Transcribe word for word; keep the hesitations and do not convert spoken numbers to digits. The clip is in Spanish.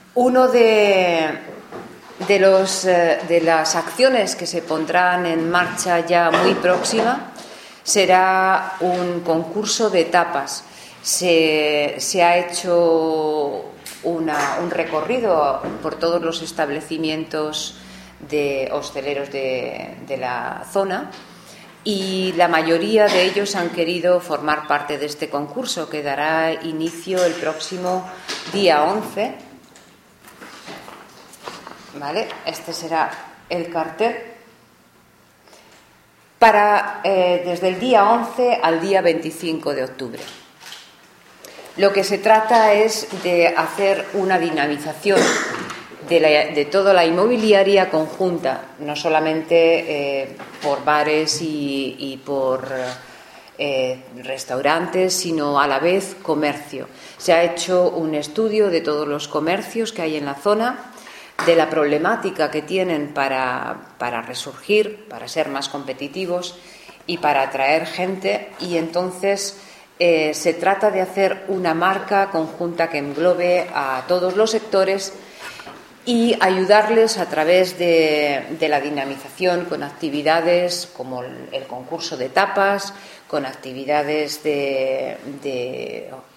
Uno de, de, los, de las acciones que se pondrán en marcha ya muy próxima será un concurso de tapas. Se, se ha hecho una, un recorrido por todos los establecimientos de hosteleros de, de la zona y la mayoría de ellos han querido formar parte de este concurso que dará inicio el próximo día once. ¿Vale? Este será el cartel para eh, desde el día once al día veinticinco de octubre. Lo que se trata es de hacer una dinamización de, la, de toda la inmobiliaria conjunta, no solamente eh, por bares y, y por eh, restaurantes, sino a la vez comercio. Se ha hecho un estudio de todos los comercios que hay en la zona, de la problemática que tienen para, para resurgir, para ser más competitivos y para atraer gente, y entonces eh, se trata de hacer una marca conjunta que englobe a todos los sectores y ayudarles a través de, de la dinamización con actividades como el, el concurso de tapas, con actividades de, de